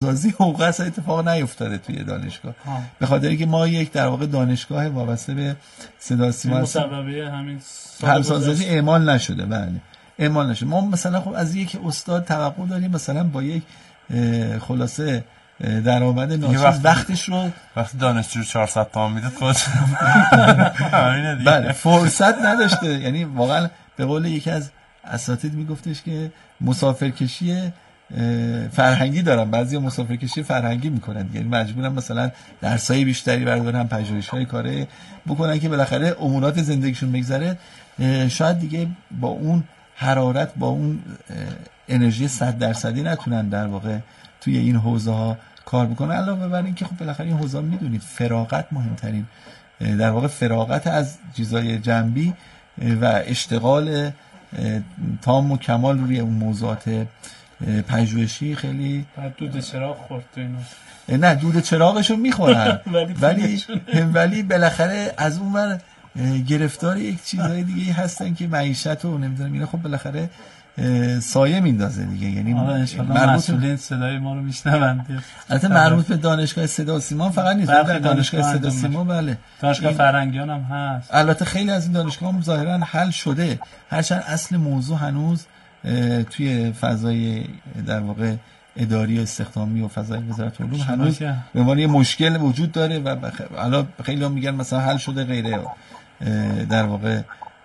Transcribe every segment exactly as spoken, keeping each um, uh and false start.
سازی حقوق اصلا اتفاق نیفتاده توی دانشگاه، به خاطر اینکه ما یک در واقع دانشگاه وابسته به صدا سیما مسببه همین همسازی اعمال نشده. بله اعمال نشده. ما مثلا خب از یک استاد توقع داریم مثلا با یک خلاصه درآمد ناچیز وقت وقتش رو وقتی دانشجو چهارصد تومان میده خودش بله فرصت نداشته. یعنی واقعا به قول یکی از اساتید میگفتش که مسافرکشی فرهنگی دارن، بعضی مسافرکشی فرهنگی میکنن، یعنی مجبورن مثلا درسای بیشتری بردارن، پژوهش‌های کاره بکنن که بالاخره امورات زندگیشون بگذره. شاید دیگه با اون حرارت، با اون انرژی صد درصدی نتونن در واقع توی این حوزه ها کار بکنن. علاوه بر این که خب بالاخره این حوزه ها میدونید فراغت مهمترین در واقع فراغت از چیزای جنبی و اشتغال تام و کمال روی اون موضوعات پژوهشی خیلی دود چراغ خورد تو اینو. نه دود چراغشو میخورن ولی ولی بالاخره از اون ور گرفتار یک چیزای دیگه هستن که معیشت و نمیدونم اینا خب بالاخره سایه میندازه دیگه. یعنی مسئولین صدای ما رو میشنوند. البته مربوط به دانشگاه صدا و سیما فقط نیست، در دانشگاه صدا و سیما بله دانشگاه فرهنگیان هم هست. البته خیلی از این دانشگاه هم ظاهرا حل شده، هرچند اصل موضوع هنوز توی فضای در واقع اداری و استخدامی و فضای وزارت علوم هنوز به عنوان یه مشکل وجود داره و حالا خیلی هم میگن مثلا حل شده غیره در واقع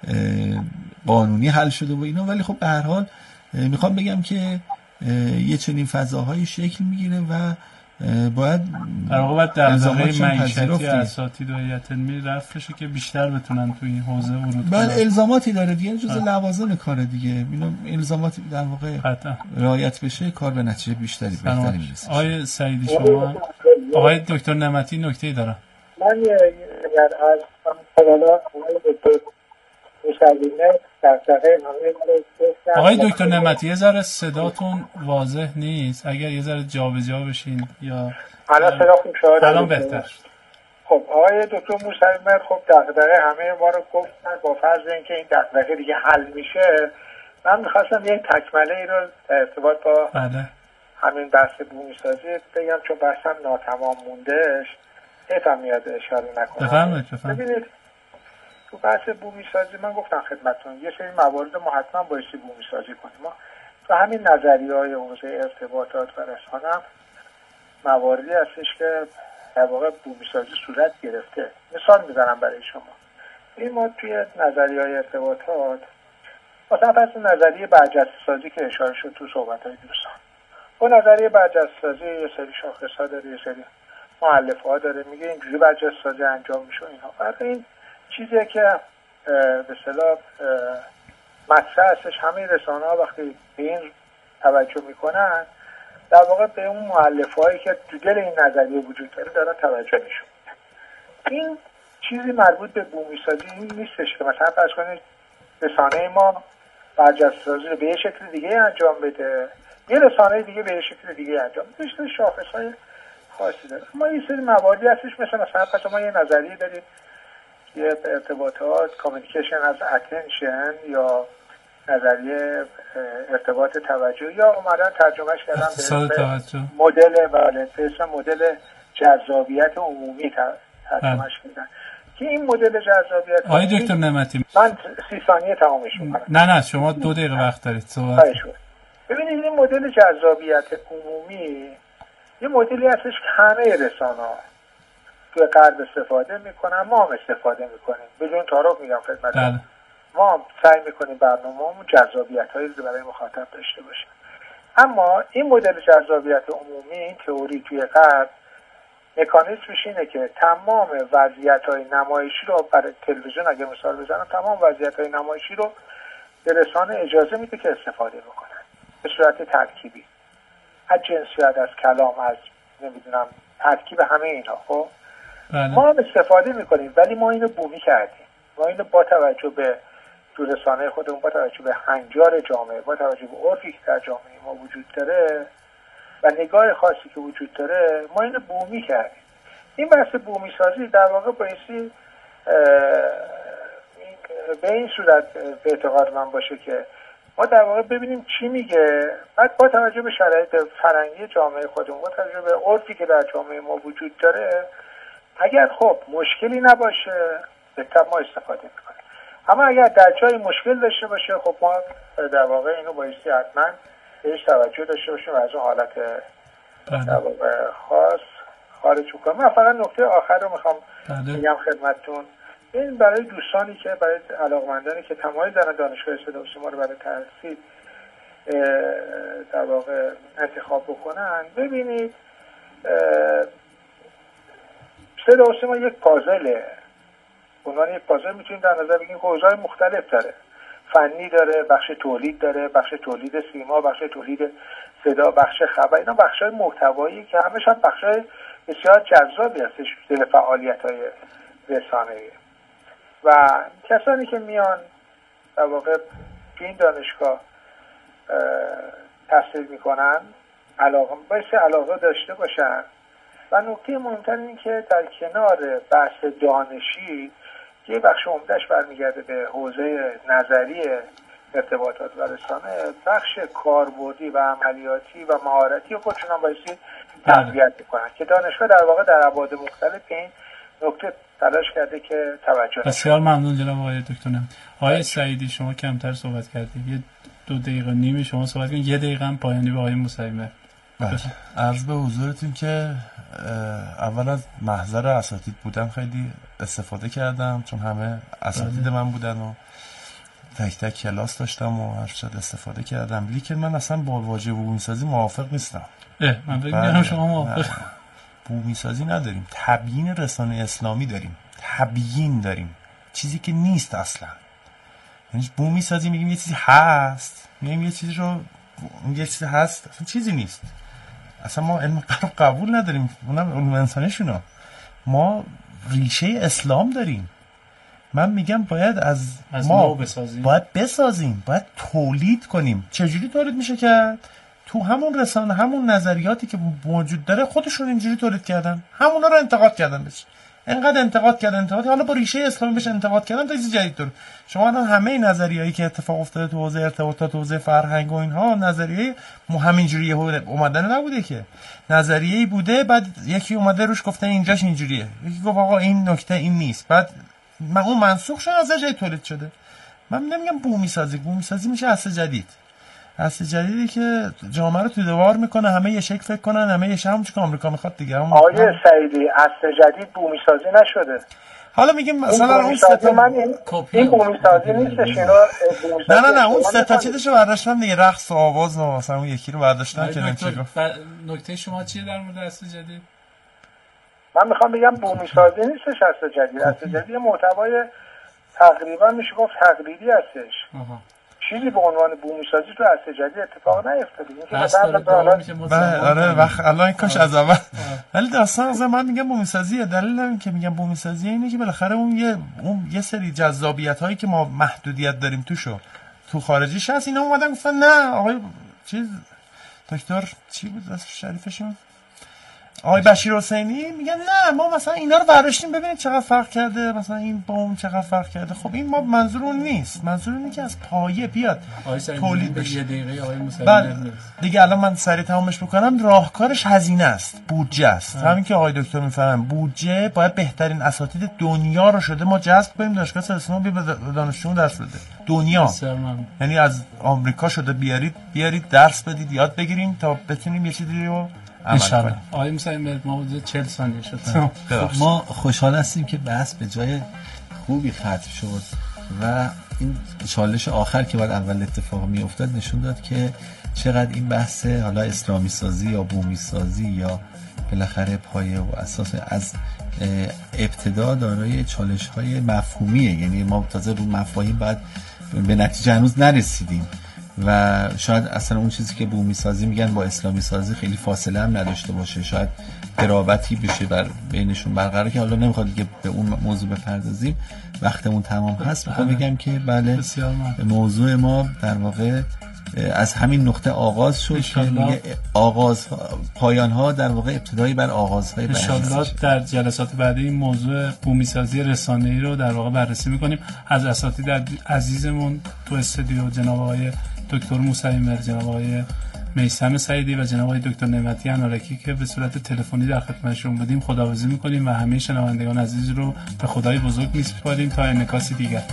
قانونی حل شده و اینا، ولی خب به هر حال میخوام بگم که یه چنین فضاهایی شکل میگیره و باید در واقع باید دغدغه معیشتی اساتید و هیئت علمی رفع بشه که بیشتر بتونن تو این حوزه ورود کنن. بله الزاماتی داره دیگه، جزء لوازم کاره دیگه. اینو الزامات در واقع رعایت بشه کار به نتیجه بیشتری بهتری میرسه. آقای سعیدی شما آقای دکتر نعمتی نکته‌ای دارم. من اگر از حالا آقای دکتر مشاوره دغدغه همه آقای دکتر نعمتی یه ذره صداتون واضح نیست، اگر یه ذره جابجا بشین یا الان صدا خوب شد. الان بهتر. خب آقای دکتر مشاوره خب دغدغه همه ما رو گفتن، با فرض اینکه این دغدغه دیگه حل میشه، من می‌خواستم یه تکمله ای رو ارتباط با بله همین بحث بومی سازی بگم، چون بحثم ناتمام موندهش حیفم میاد اشاره نکنم. بفرمایید بفرمایید. ببینید تو بحث بومی سازی من گفتم خدمتتون یه سری موارد ما حتما بایستی بومی سازی کنیم. ما تو همین نظریه‌های حوزه ارتباطات و رسانه هم مواردی هستش که در واقع بومی سازی صورت گرفته. مثال میزنم برای شما. این ما توی نظریه‌های ارتباطات مثلا فرض نظریه برجسته سازی که اشاره شد تو صحبت‌های دوستان، با نظریه برجسته سازی یه سری شاخص‌ها داره، یه سری مؤلفه‌ها داره، میگه اینجوری برجسته سازی انجام میشه اینها. بعد این چیزیه که به اصطلاح مطرح هستش، همه رسانه‌ها وقتی به این توجه میکنن در واقع به اون مؤلفه‌هایی که تو دل این نظریه وجود داره دارن توجه میشون. این چیزی مربوط به بومی سازی این نیستش که مثلا فرض کنید رسانه ما برجسته سازی رو به یه شکل دیگه انجام بده، یه رسانه دیگه به یه شکل دیگه انجام بده، بیشتر شاخص‌های خاصی داره. ما یه سری مواردی هستش مثلا مثلا پس ما یه نظریه داریم یه ارتباطات کامیونیکیشن از اتنشن یا نظریه ارتباط توجه یا اومدن ترجمهش کردن به مدل بله به اسم مدل جذابیت عمومی ترجمهش کردن که این مدل جذابیت آقای دکتر نعمتی من سی ثانیه تمامش می‌کنم. نه نه شما دو دقیقه وقت دارید صحبت. ببینید این مدل جذابیت عمومی یه مدلی هستش که همه رسانه‌ها توی غرب استفاده میکنن، ما هم استفاده میکنیم. بدون تعارف میگم خدمتتون. ما هم سعی میکنیم برنامه‌مون جذابیت‌هایی رو برای مخاطب داشته باشه. اما این مدل جذابیت عمومی، این تئوری توی غرب مکانیزمش اینه که تمام وضعیت‌های نمایشی رو برای تلویزیون اگه مثال بزنم، تمام وضعیت‌های نمایشی رو به رسانه اجازه میده که استفاده بکنن به صورت ترکیبی. از جنسیت، از کلام، از نمیدونم ترکیب همه اینا. خب ما هم استفاده میکنیم ولی ما اینو بومی کردیم. ما اینو با توجه به تو رسانه خودمون، با توجه به هنجار جامعه، با توجه به عرفی که در جامعه ما وجود داره و نگاه خاصی که وجود داره، ما اینو بومی کردیم. این بحث بومی سازی در واقع بایستی به این صورت به اعتقاد من باشه که ما در واقع ببینیم چی میگه، بعد با توجه به شرایط فرهنگی جامعه خودمون، با توجه به عرفی که در جامعه ما وجود داره، اگر خب مشکلی نباشه بهتر ما استفاده میکنیم. اما اگر در جای مشکل داشته باشه خب ما در واقع اینو بایستی حتما بهش توجه داشته باشیم و از اون حالت در واقع خاص خارج کنیم. من فقط نکته آخر رو میخوام بگم خدمتتون، این برای دوستانی که برای علاقمندانی که تمایل دارن دانشگاه صدا و سیما رو برای تحصیل در واقع انتخاب بکنن، ببینید صدا و سیما یک پازله، عنوان یک پازل میتونیم در نظر بگیریم که حوزه‌های مختلف داره، فنی داره، بخش تولید داره، بخش تولید سیما، بخش تولید صدا، بخش خبر، اینا بخش‌های محتوایی که همش هم بخش‌های بسیار جذابی هستش در فعالیت‌های رسانه‌ای. و کسانی که میان در واقع تو این دانشگاه تحصیل میکنن علاقه باید علاقه داشته باشن و نکته مهمتر این که در کنار بحث دانشی یه بخش عمده‌اش برمیگرده به حوزه نظری ارتباطات و رسانه، بخش کاربردی و عملیاتی و مهارتی خودشون هم بایستی تقویت بکنن که دانشگاه در واقع در ابعاد مختلف این نکته تلاش کرده که توجه. بسیار ممنون جناب آقای دکتر نعمتی. آقای سعیدی شما کمتر صحبت کردید، یه دو دقیقه نیم شما صحبت کنید، یه دقیقه هم پایانی به آقای موسوی. بله، عرض به حضورتون که اول از محضر اساتید بودم خیلی استفاده کردم، چون همه اساتید من بودن و تک تک کلاس داشتم و هر چقدر استفاده کردم، لیکن من اصلا با واژه بومی‌سازی موافق نیستم. اه من فکر می‌کنم شما موافق. بومی‌سازی نداریم، تبیین رسانه اسلامی داریم، تبیین داریم، چیزی که نیست اصلا. یعنی بومی‌سازی میگیم یه چیزی هست، میگیم یه چیزی رو یه چیزی هست، اصلا چیزی نیست. اصلا ما علم غرب قبول نداریم، اونم علم انسانیشونا. ما ریشه اسلام داریم. من میگم باید از, از ما بسازیم. باید بسازیم، باید تولید کنیم. چجوری تولید میشه کرد؟ تو همون رسانه، همون نظریاتی که موجود داره خودشون اینجوری تولید کردن، همونا رو انتقاد کردن بهش. انقدر انتقاد کردن انتقاد حالا با ریشه اسلامی بهش انتقاد کردن تا چیز جدید داره. شما الان همه نظریه‌ای که اتفاق افتاده تو حوزه ارتباطات، حوزه فرهنگ و اینها، نظریه همینجوریه اومدن نبوده که. نظریه‌ای بوده، بعد یکی اومده روش گفته اینجاش اینجوریه، یکی گفت آقا این نکته این نیست، بعد من اون منسوخ شده از جای تولید شده. من نمیگم بومی سازی، بومی سازی میشه عصر جدید. عصر جدیدی که جامعه رو تو دیوار میکنه، همه یه شکل فکر کنن، همه یه شمون چه که آمریکا میخواد دیگه. آقای سعیدی عصر جدید بومی سازی نشده. حالا میگیم مثلا اون سه من این این بومی سازی نیستش، اینا بومی نه نه نه اون سه تا چیزشو برداشتن دیگه، رقص و آواز و مثلا اون یکی رو برداشتن که نمیشه گفت. نکته شما چیه در مورد عصر جدید؟ من میخوام بگم بومی سازی نیستش عصر جدید. عصر جدید محتوای تقریبا میشه گفت تقلیدی هستش. چیزی به عنوان بومی سازی تو عصر جدید اتفاق نیفتاده. این که مثلا آره وقت الان کاش از اول. ولی داستان از من میگم بومی سازیه، دلیل این که میگم بومی سازی اینه که بالاخره اون یه اون یه سری جذابیت هایی که ما محدودیت داریم توشو تو خارجیش هست، اینا اومدن گفتن نه آقای چیز دکتر چی بود اسم شریفشون، آقای بشیر حسینی، میگن نه ما مثلا اینا رو برداشتیم ببینید چقدر فرق کرده، مثلا این با اون چقدر فرق کرده. خب این ما منظور اون نیست، منظور اینه که از پایه بیاد تولید بشه. یه دقیقه آقای موسوی دیگه الان من سریع تمامش بکنم. راهکارش هزینه است، بودجه است. همین که آقای دکتر میفهمن بودجه باید بهترین اساتید دنیا رو شده ما جذب کنیم دانشگاه سرسما بی دانشجومون درس بده. دنیا یعنی از آمریکا شده بیارید بیارید درس بدید یاد بگیریم تا بتونیم یه چیزی رو انشالله. آقای موسوی ما حدود چهل ثانیه شد. ما خوشحال هستیم که بحث به جای خوبی ختم شد و این چالش آخر که بعد اول اتفاق می افتاد نشون داد که چقدر این بحث حالا اسلامی سازی یا بومی سازی یا بالاخره پایه و اساس از ابتدا دارای چالش های مفهومیه. یعنی ما تازه رو مفاهیم بعد به نتیجه هنوز نرسیدیم و شاید اصلا اون چیزی که بومی سازی میگن با اسلامی سازی خیلی فاصله هم نداشته باشه، شاید قرابتی بشه بر بینشون برقرار که حالا نمیخواد دیگه به اون موضوع بپردازیم، وقتمون تمام هست. میخوام بگم که بله موضوع ما در واقع از همین نقطه آغاز شد که میگه آغاز پایان ها در واقع ابتدایی بر آغازهای ان شاءالله در جلسات بعدی این موضوع بومی سازی رسانه‌ای رو در واقع بررسی میکنیم. از اساتید عزیزمون تو استودیو جناب آقای دکتر موسوی و جناب آقای میثم سعیدی و جناب آقای دکتر نعمتی انارکی که به صورت تلفنی در خدمتشون بودیم خداحافظی می‌کنیم و همه شنوندگان عزیز رو به خدای بزرگ می‌سپاریم تا انعکاسی دیگر.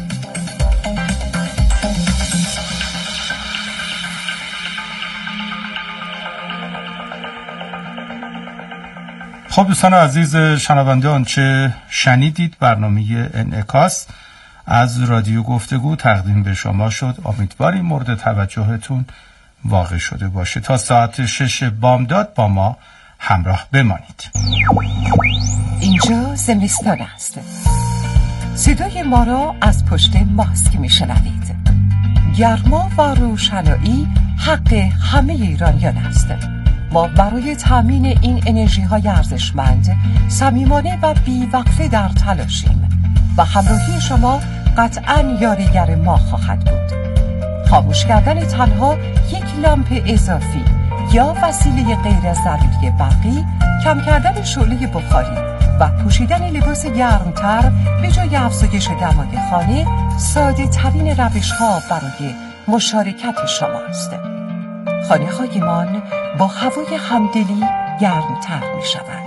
خب دوستان عزیز شنوندگان، چه شنیدید؟ برنامه انعکاس از رادیو گفتگو تقدیم به شما شد. امیدواریم مورد توجهتون واقع شده باشه. تا ساعت شش بامداد با ما همراه بمانید. اینجا زمستان است. صدای ما را از پشت ماسک میشنوید. گرما و روشنایی حق همه ایرانیان است. ما برای تامین این انرژی های ارزشمند صمیمانه و بی‌وقفه در تلاشیم و همراهی شما قطعاً یاریگر ما خواهد بود. خاموش کردن تنها یک لامپ اضافی یا وسیله غیر ضروری برقی، کم کردن شعله بخاری و پوشیدن لباس گرمتر به جای افزایش دمای خانه ساده ترین روش ها برای مشارکت شماست. خانه هایمان با هوای همدلی گرمتر می شوند.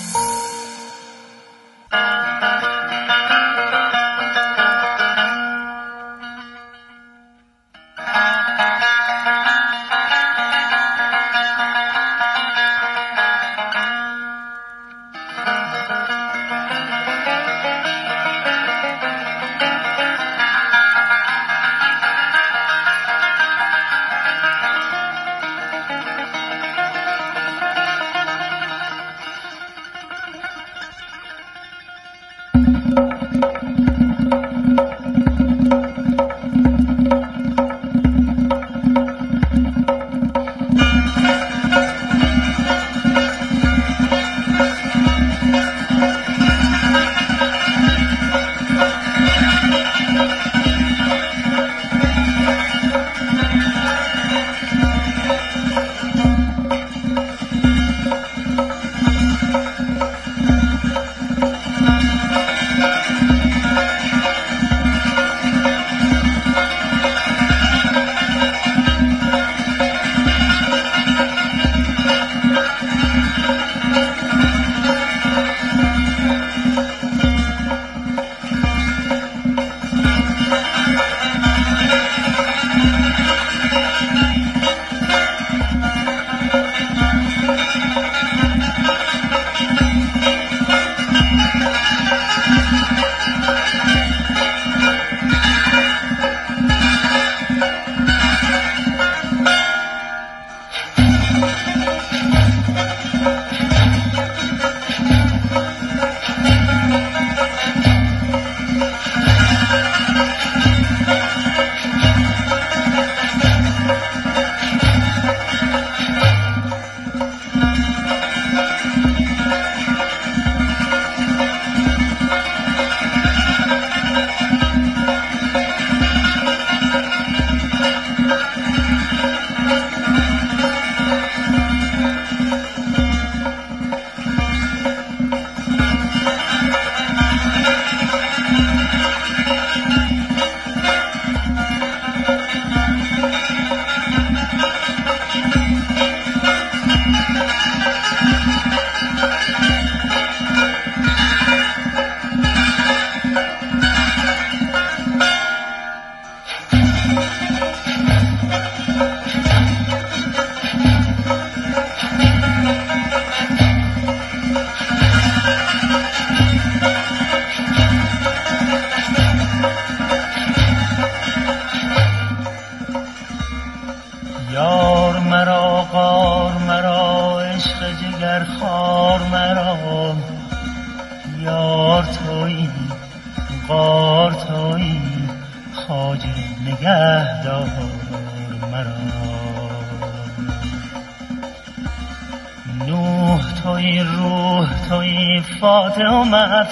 فاتح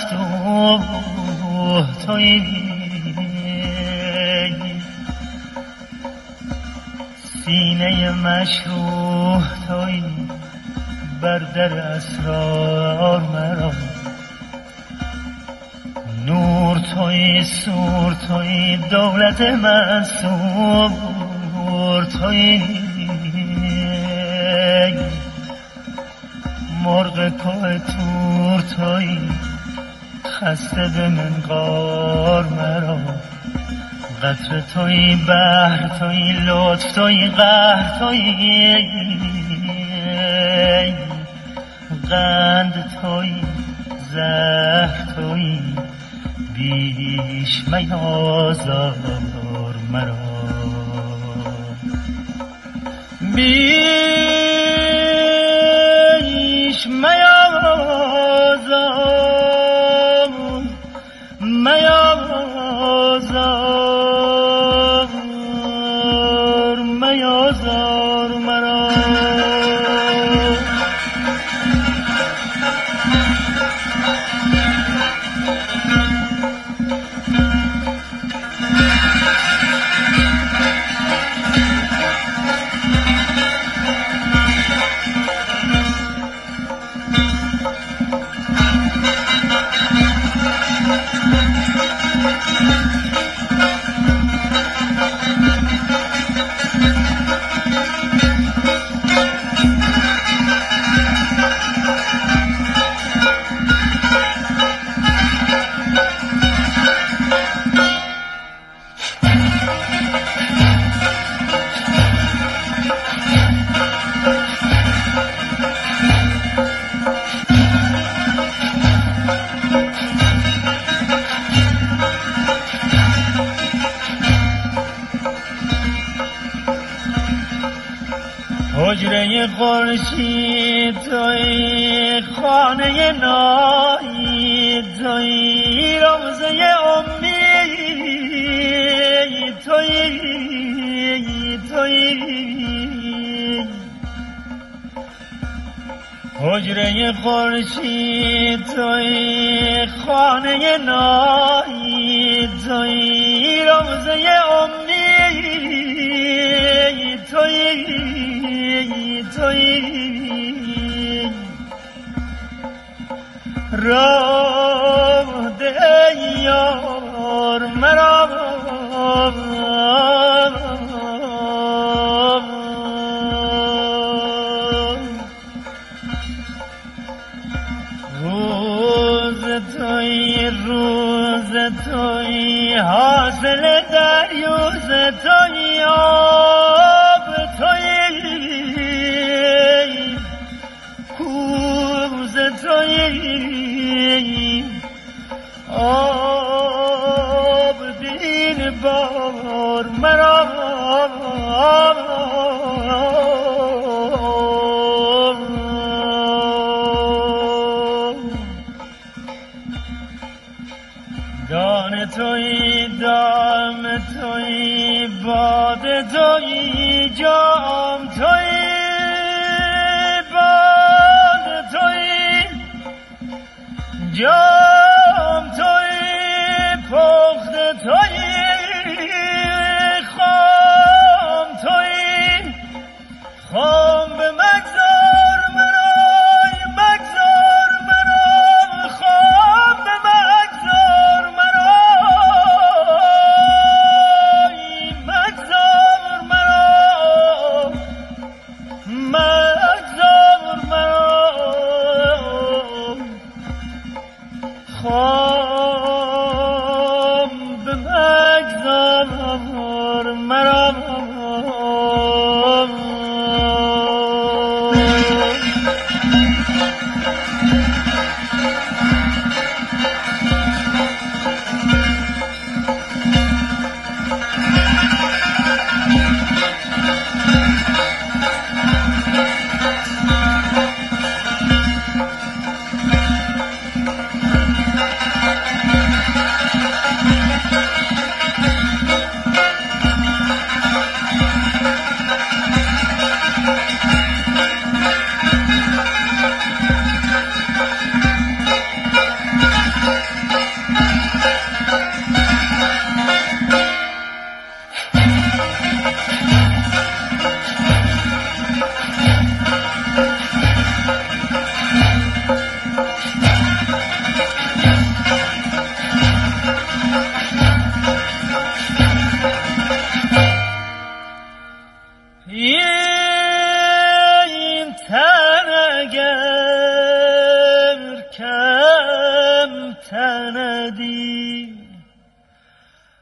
مفتوح توی سینه مشروح توی بر در اسرار مرا نور توی سور توی دولت منصور تور توی مرغ کوه تور توی خسته به منقار مرا قطر توی بحر توی لطف توی قهر توی قند توی زهر توی بیش میازار مرا بیش میازار میازار میازار مرا حجره خورشید توی خانه نایی توی روزه امید توی توی حجره خورشید توی خانه نایی توی روزه امید توی توی راه ده یار مرا روز توی روز توی حاصل دریوز توی آب توی توی آب دین بار مرا دان توی دام توی باد توی جام توی جام توی پخت توی خام توی خام به مگذار مرای مگذار مرا خام به مگذار مرای مگذار مرا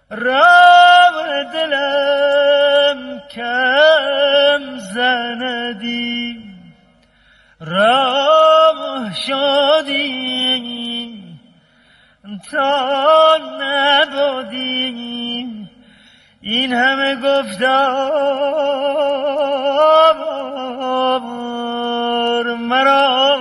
راه دلم کم زندی راه شدیم تا نبودیم این همه گفتار مرا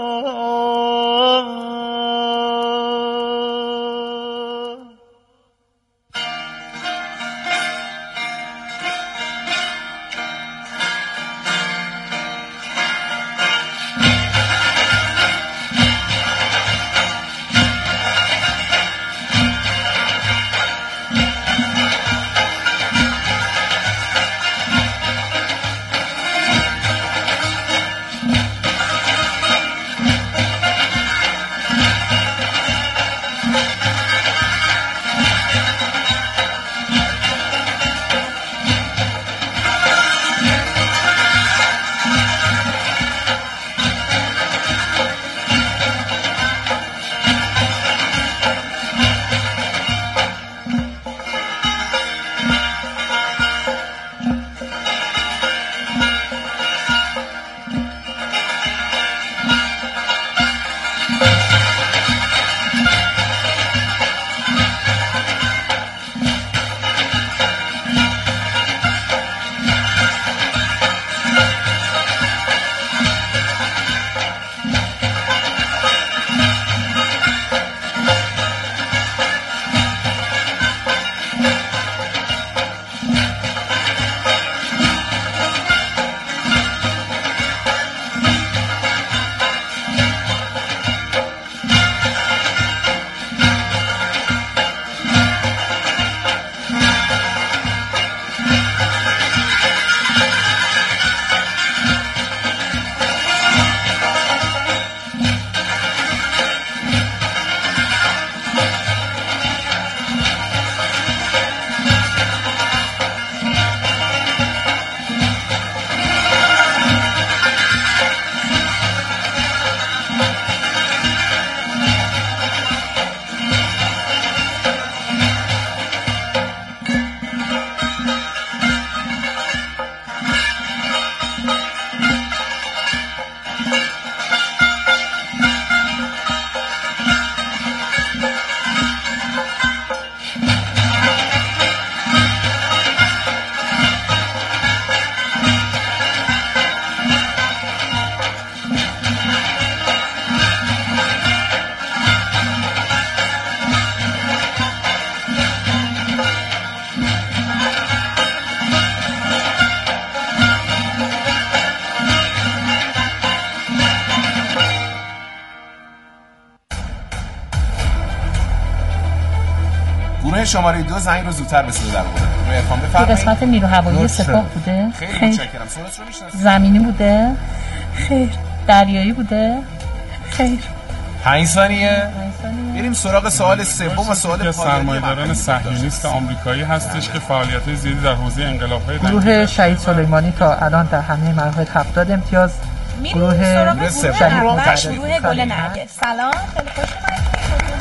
شماره دو زنگ رو زودتر به صدا در آورد. روی افام تو بفرمایید. قسمت نیرو هوایی سپاه بوده؟ خیلی متشکرم. سوالت رو میشناسید؟ زمینی بوده؟ خیر. دریایی بوده؟ خیر. پنج ثانیه. بریم سراغ سوال سوم و سوال پایانی. سرمایه‌داران صهیونیست آمریکایی هستش که فعالیت‌های زیادی در حوزه انقلاب‌های گروه شهید سلیمانی تا الان در همه مراحل هفتاد امتیاز. گروه شهید گروه گل نرگس. سلام، خیلی خوش اومدید.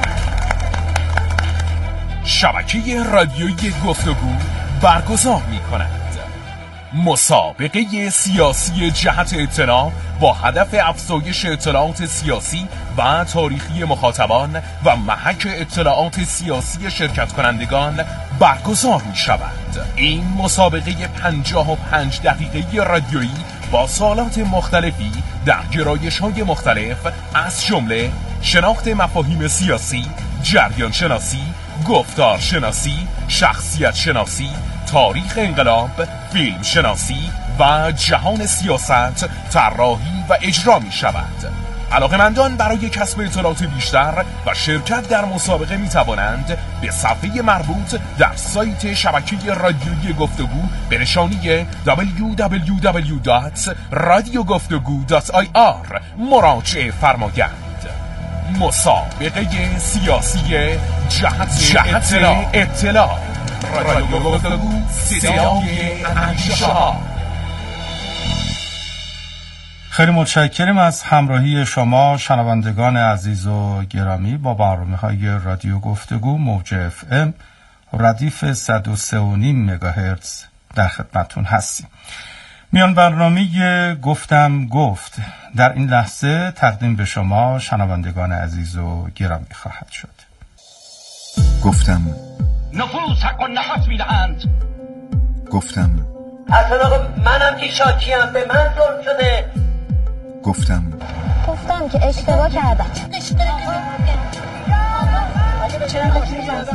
شبکه رادیویی گفتگو برگزار می‌کند مسابقه سیاسی جهت اطلاع با هدف افزایش اطلاعات سیاسی و تاریخی مخاطبان و محک اطلاعات سیاسی شرکت کنندگان برگزار می شود. این مسابقه پنجاه و پنج دقیقه رادیویی با سوالات مختلفی در گرایش‌های مختلف از جمله شناخت مفاهیم سیاسی، جریان شناسی، گفتار شناسی، شخصیت شناسی، تاریخ انقلاب، فیلم شناسی و جهان سیاست طراحی و اجرا می شود. علاقه‌مندان برای کسب اطلاعات بیشتر و شرکت در مسابقه می توانند به صفحه مربوط در سایت شبکه رادیویی گفتگو به نشانی دبلیو دبلیو دبلیو دات رادیو گفتگو دات آی آر مراجعه فرمایند. مسابقه سیاسی جهت, جهت اطلاع, اطلاع. رادیو گفتگو صدای اندیشه ها. خیلی متشکرم از همراهی شما شنوندگان عزیز و گرامی با برنامه‌های رادیو گفتگو موج اف ام ردیف صد و سه و نیم مگاهرتز در خدمتون هستیم. میان برنامه گفتم گفت در این لحظه تقدیم به شما شنوندگان عزیز و گرامی خواهد شد. گفتم نفوس حق و نفس میدهند. گفتم اصلا منم که شاکیم، به من ظلم شده. گفتم گفتم که اشتباه کردم. چرا با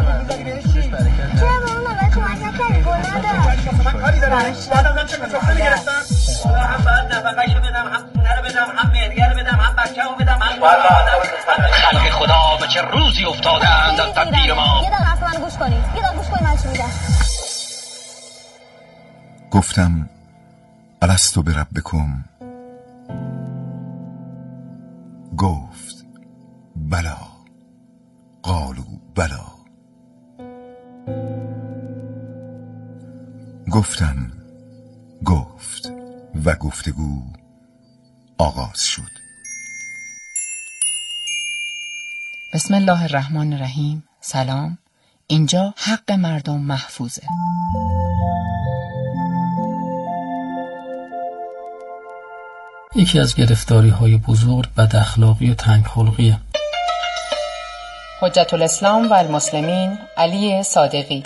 اون نوبت کمک نکردی؟ گل ندارم. هم باید نفقهشو بدم، هم خونه رو بدم، هم مهریه رو بدم، هم بچه رو بدم، هم خلق خدا به چه روزی افتادند از تدبیر ما. یه دقیقه اصلا گوش کنید، یه دقیقه گوش کنید من چی میگم. گفتم الستو بربکم، گفت بلا، قالوا بلا. گفتم گفت و گفتگو آغاز شد. بسم الله الرحمن الرحیم. سلام، اینجا حق مردم محفوظه. یکی از گرفتاری های بزرگ بد اخلاقی و تنگ خلقیه. حجت الاسلام و المسلمین علی صادقی.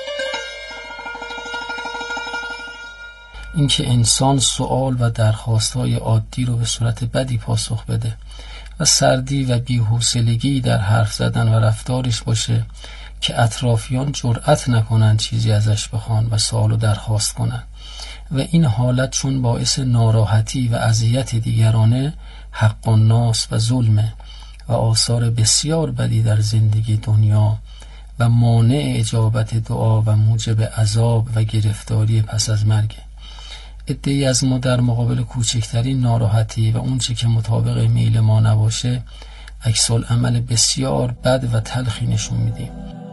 اینکه انسان سوال و درخواست‌های عادی رو به صورت بدی پاسخ بده و سردی و بی‌حوصلگی در حرف زدن و رفتارش باشه که اطرافیان جرأت نکنن چیزی ازش بخوان و سوال و درخواست کنن و این حالت چون باعث ناراحتی و اذیت دیگرانه حق الناس و ظلمه و آثار بسیار بدی در زندگی دنیا و مانع اجابت دعا و موجب عذاب و گرفتاری پس از مرگ. عده‌ای از ما در مقابل کوچکترین ناراحتی و اون چه که مطابق میل ما نباشه عکس العمل بسیار بد و تلخی نشون میدیم.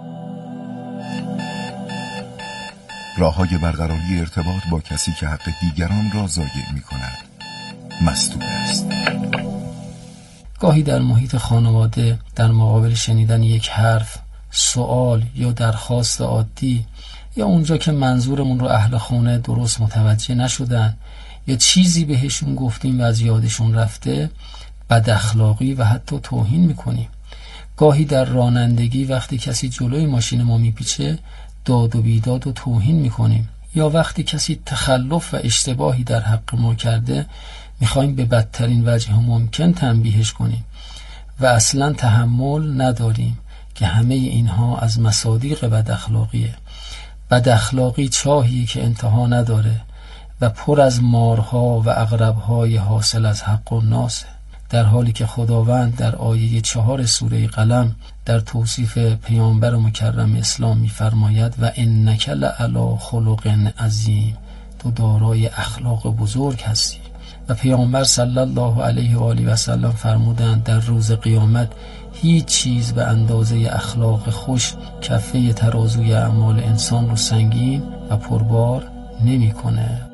راه‌های برقراری ارتباط با کسی که حق دیگران را ضایع می‌کند مسدود است. گاهی در محیط خانواده در مقابل شنیدن یک حرف، سوال یا درخواست عادی یا اونجا که منظورمون رو اهل خونه درست متوجه نشدن یا چیزی بهشون گفتیم و از یادشون رفته بد اخلاقی و حتی توهین میکنیم. گاهی در رانندگی وقتی کسی جلوی ماشین ما میپیچه داد و بیداد و توهین میکنیم یا وقتی کسی تخلف و اشتباهی در حق ما کرده میخوایم به بدترین وجه ممکن تنبیهش کنیم و اصلا تحمل نداریم که همه اینها از مصادیق بد اخلاقیه. بد اخلاقی چاهی که انتها نداره و پر از مارها و عقربهای حاصل از حق الناس، در حالی که خداوند در آیه چهار سوره قلم در توصیف پیامبر مکرم اسلام می‌فرماید و انک لعلی خلق عظیم، تو دارای اخلاق بزرگ هستی. و پیامبر صلی الله علیه و آله و سلم فرمودند در روز قیامت هیچ چیز به اندازه اخلاق خوش کفه ترازوی اعمال انسان رو سنگین و پربار نمی‌کنه.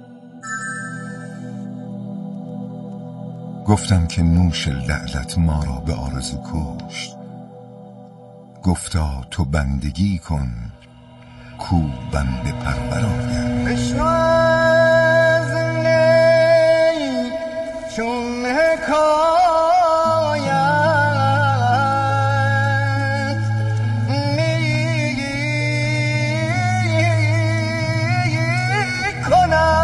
گفتم که نوش لعلت ما را به آرزو کشت، گفتا تو بندگی کن کو بنده پرور آید. بشنو از نی چون حکایت می کنم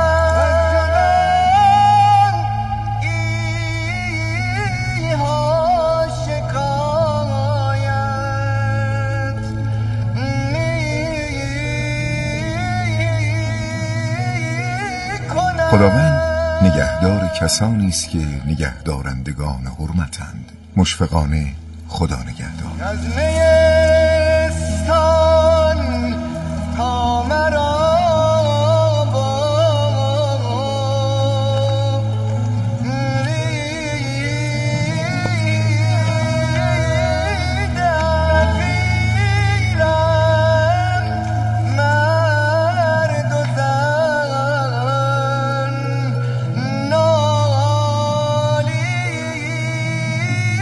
خداوند نگهدار کسانی است که نگهدارندگان حرمتند. مشفقانه خدا نگهدار.